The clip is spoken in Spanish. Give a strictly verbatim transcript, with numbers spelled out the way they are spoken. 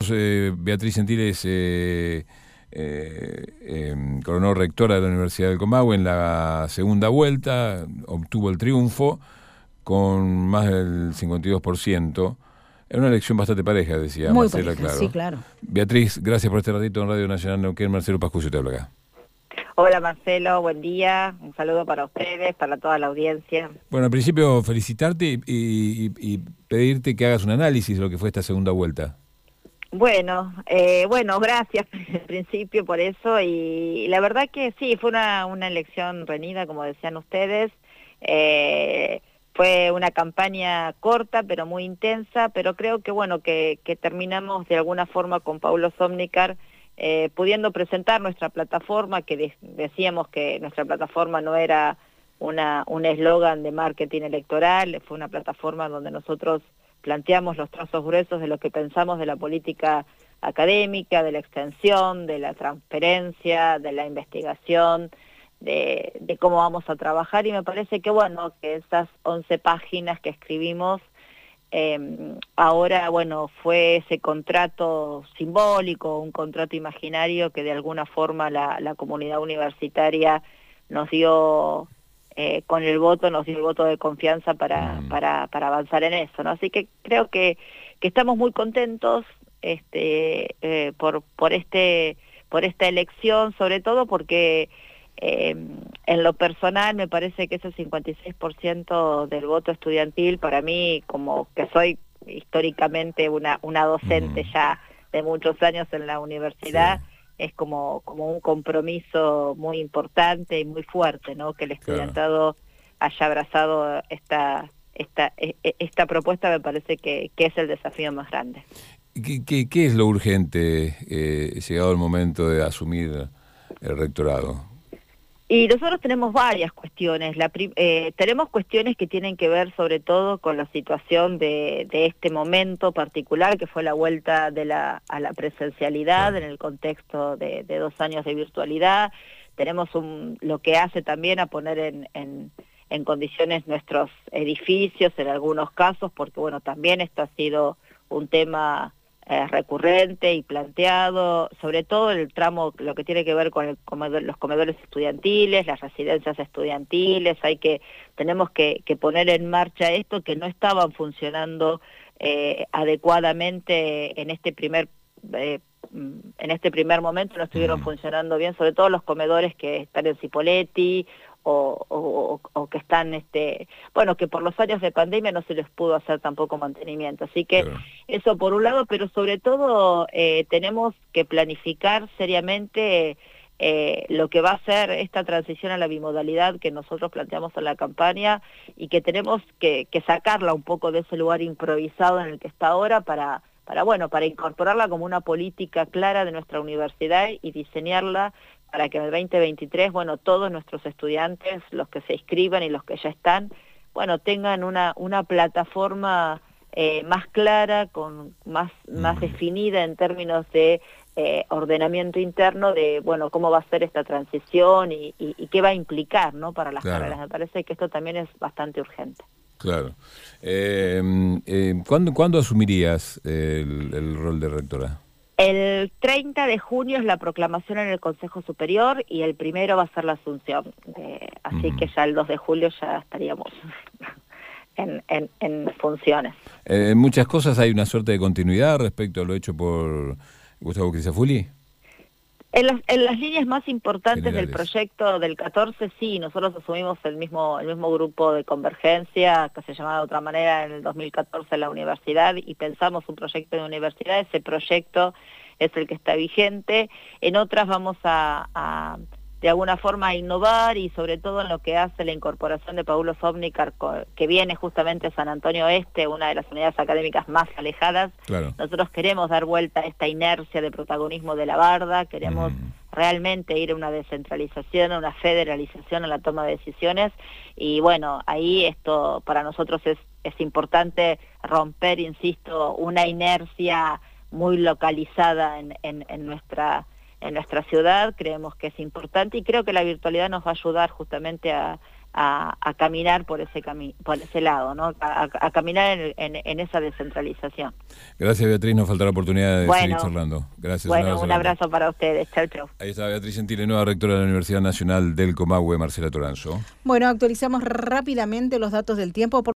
sos eh, Beatriz Gentiles, eh, eh, eh, coronó rectora de la Universidad del Comahue en la segunda vuelta, obtuvo el triunfo con más del cincuenta y dos por ciento. Era una elección bastante pareja, decía Muy Marcela, pareja, claro. sí, claro. Beatriz, gracias por este ratito en Radio Nacional Neuquén. Marcelo Pascucio te habla acá. Hola Marcelo, buen día, un saludo para ustedes, para toda la audiencia. Bueno, al principio felicitarte y, y, y pedirte que hagas un análisis de lo que fue esta segunda vuelta. Bueno, eh, bueno, gracias en principio por eso, y la verdad que sí, fue una, una elección reñida, como decían ustedes. Eh, fue una campaña corta pero muy intensa, pero creo que bueno, que, que terminamos de alguna forma con Paulo Zómnicar eh, pudiendo presentar nuestra plataforma, que de, decíamos que nuestra plataforma no era una un eslogan de marketing electoral, fue una plataforma donde nosotros planteamos los trazos gruesos de lo que pensamos de la política académica, de la extensión, de la transparencia, de la investigación, de, de cómo vamos a trabajar, y me parece que bueno, que esas once páginas que escribimos, eh, ahora bueno, fue ese contrato simbólico, un contrato imaginario que de alguna forma la, la comunidad universitaria nos dio, eh, con el voto, nos dio el voto de confianza para, mm. para, para avanzar en eso, ¿no? Así que creo que, que estamos muy contentos este, eh, por, por, este, por esta elección, sobre todo porque Eh, en lo personal me parece que ese cincuenta y seis por ciento del voto estudiantil, para mí, como que soy históricamente una, una docente mm. ya de muchos años en la universidad, sí. es como, como un compromiso muy importante y muy fuerte, ¿no? Que el estudiantado claro. haya abrazado esta, esta, esta propuesta, me parece que, que es el desafío más grande. ¿Qué, qué, qué es lo urgente, eh, llegado el momento de asumir el rectorado? Y nosotros tenemos varias cuestiones. La, eh, tenemos cuestiones que tienen que ver sobre todo con la situación de, de este momento particular, que fue la vuelta de la, a la presencialidad, sí. en el contexto de, de dos años de virtualidad. Tenemos un, lo que hace también a poner en, en, en condiciones nuestros edificios en algunos casos, porque bueno, también esto ha sido un tema Eh, recurrente y planteado, sobre todo el tramo, lo que tiene que ver con el comedor, los comedores estudiantiles, las residencias estudiantiles. Hay que, tenemos que, que poner en marcha esto, que no estaban funcionando eh, adecuadamente en este primer eh, en este primer momento, no estuvieron mm. funcionando bien, sobre todo los comedores que están en Cipolletti o, o, o que están, este bueno, que por los años de pandemia no se les pudo hacer tampoco mantenimiento. Así que claro. eso por un lado, pero sobre todo eh, tenemos que planificar seriamente eh, lo que va a ser esta transición a la bimodalidad que nosotros planteamos en la campaña, y que tenemos que, que sacarla un poco de ese lugar improvisado en el que está ahora para... para bueno, para incorporarla como una política clara de nuestra universidad y diseñarla para que en el veinte veintitrés, bueno, todos nuestros estudiantes, los que se inscriban y los que ya están, bueno, tengan una, una plataforma eh, más clara, con más, más definida en términos de eh, ordenamiento interno, de, bueno, cómo va a ser esta transición y, y, y qué va a implicar, ¿no?, para las claro. carreras. Me parece que esto también es bastante urgente. Claro. Eh, eh, ¿cuándo, ¿Cuándo asumirías el, el rol de rectora? El treinta de junio es la proclamación en el Consejo Superior y el primero va a ser la asunción. Eh, así uh-huh. que ya el dos de julio ya estaríamos en, en, en funciones. Eh, en muchas cosas hay una suerte de continuidad respecto a lo hecho por Gustavo Crisafulli. En, los, en las líneas más importantes Generales. Del proyecto del catorce, sí, nosotros asumimos el mismo el mismo grupo de convergencia, que se llamaba de otra manera en el dos mil catorce en la universidad, y pensamos un proyecto de universidad. Ese proyecto es el que está vigente. En otras vamos a, a de alguna forma a innovar, y sobre todo en lo que hace la incorporación de Paulo Zómnicar, que viene justamente a San Antonio Este, una de las unidades académicas más alejadas. Claro. Nosotros queremos dar vuelta a esta inercia de protagonismo de la Barda, queremos mm. realmente ir a una descentralización, a una federalización en la toma de decisiones, y bueno, ahí esto para nosotros es, es importante romper, insisto, una inercia muy localizada en, en, en nuestra en nuestra ciudad. Creemos que es importante, y creo que la virtualidad nos va a ayudar justamente a, a, a caminar por ese cami por ese lado, ¿no? A, a, a caminar en, en, en esa descentralización. Gracias, Beatriz, nos falta la oportunidad de bueno, seguir charlando. Gracias. Bueno, un abrazo, un abrazo para ustedes. Chau, chau. Ahí está Beatriz Gentile, nueva rectora de la Universidad Nacional del Comahue, Marcela Toranzo. Bueno, actualizamos rápidamente los datos del tiempo.